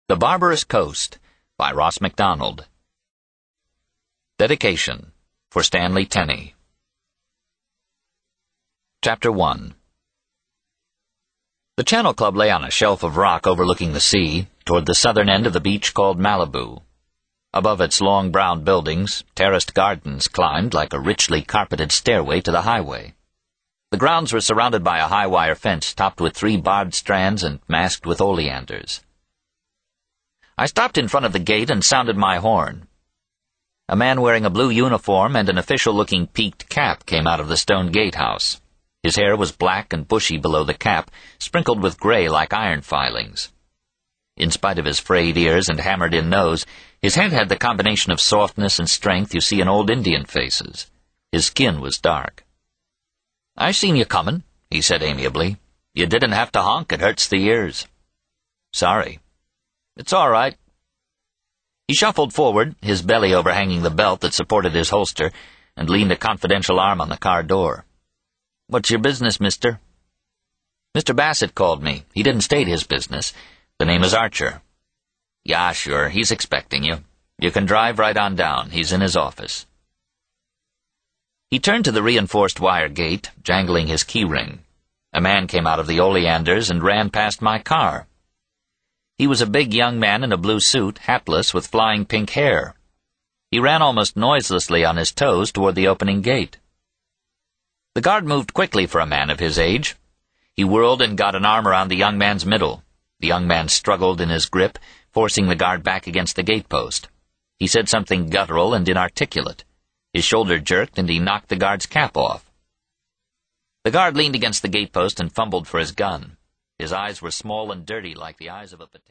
The Barbarous Coast by Ross MacDonald. Dedication for Stanley Tenney. Chapter 1. The Channel Club lay on a shelf of rock overlooking the sea, toward the southern end of the beach called Malibu. Above its long brown buildings, terraced gardens climbed like a richly carpeted stairway to the highway. The grounds were surrounded by a high wire fence topped with 3 barbed strands and masked with oleanders. I stopped in front of the gate and sounded my horn. A man wearing a blue uniform and an official-looking peaked cap came out of the stone gatehouse. His hair was black and bushy below the cap, sprinkled with gray like iron filings. In spite of his frayed ears and hammered-in nose, his head had the combination of softness and strength you see in old Indian faces. His skin was dark. "I seen you comin'," he said amiably. "You didn't have to honk, it hurts the ears." "Sorry." "It's all right." He shuffled forward, his belly overhanging the belt that supported his holster, and leaned a confidential arm on the car door. "What's your business, mister?" "Mr. Bassett called me. He didn't state his business. The name is Archer." "Yeah, sure. He's expecting you. You can drive right on down. He's in his office." He turned to the reinforced wire gate, jangling his key ring. A man came out of the oleanders and ran past my car. He was a big young man in a blue suit, hatless, with flying pink hair. He ran almost noiselessly on his toes toward the opening gate. The guard moved quickly for a man of his age. He whirled and got an arm around the young man's middle. The young man struggled in his grip, forcing the guard back against the gatepost. He said something guttural and inarticulate. His shoulder jerked, and he knocked the guard's cap off. The guard leaned against the gatepost and fumbled for his gun. His eyes were small and dirty like the eyes of a potato.